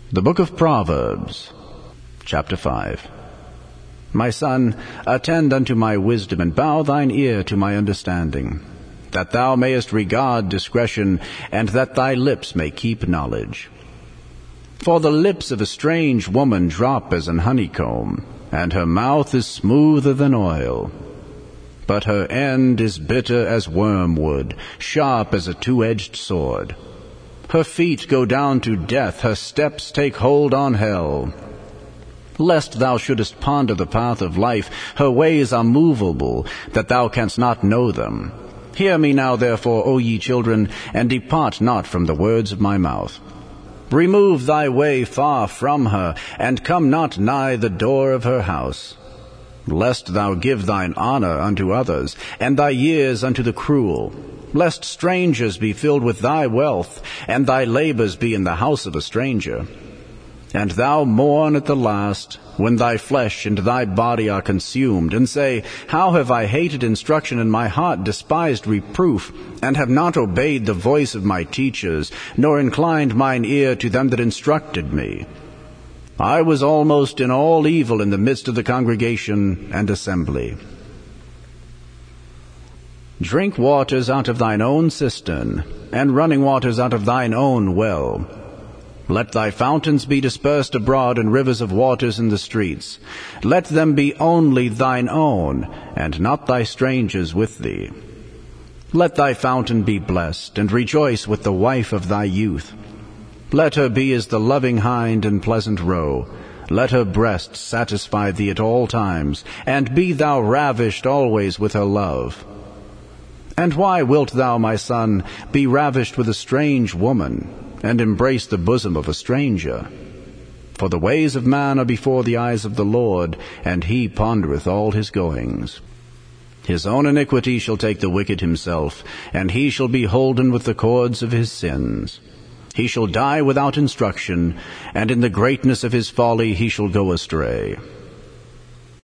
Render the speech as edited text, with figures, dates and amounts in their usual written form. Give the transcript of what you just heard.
The Book of Proverbs, chapter 5. My son, attend unto my wisdom, and bow thine ear to my understanding, that thou mayest regard discretion, and that thy lips may keep knowledge. For the lips of a strange woman drop as an honeycomb, and her mouth is smoother than oil. But her end is bitter as wormwood, sharp as a two-edged sword. Her feet go down to death, her steps take hold on hell. Lest thou shouldest ponder the path of life, her ways are movable, that thou canst not know them. Hear me now, therefore, O ye children, and depart not from the words of my mouth. Remove thy way far from her, and come not nigh the door of her house. Lest thou give thine honor unto others, and thy years unto the cruel. Lest strangers be filled with thy wealth, and thy labors be in the house of a stranger. And thou mourn at the last, when thy flesh and thy body are consumed, and say, How have I hated instruction, and my heart despised reproof, and have not obeyed the voice of my teachers, nor inclined mine ear to them that instructed me. I was almost in all evil in the midst of the congregation and assembly. Drink waters out of thine own cistern, and running waters out of thine own well. Let thy fountains be dispersed abroad, and rivers of waters in the streets. Let them be only thine own, and not thy strangers with thee. Let thy fountain be blessed, and rejoice with the wife of thy youth. Let her be as the loving hind and pleasant roe. Let her breast satisfy thee at all times, and be thou ravished always with her love. And why wilt thou, my son, be ravished with a strange woman, and embrace the bosom of a stranger? For the ways of man are before the eyes of the Lord, and he pondereth all his goings. His own iniquity shall take the wicked himself, and he shall be holden with the cords of his sins. He shall die without instruction, and in the greatness of his folly he shall go astray.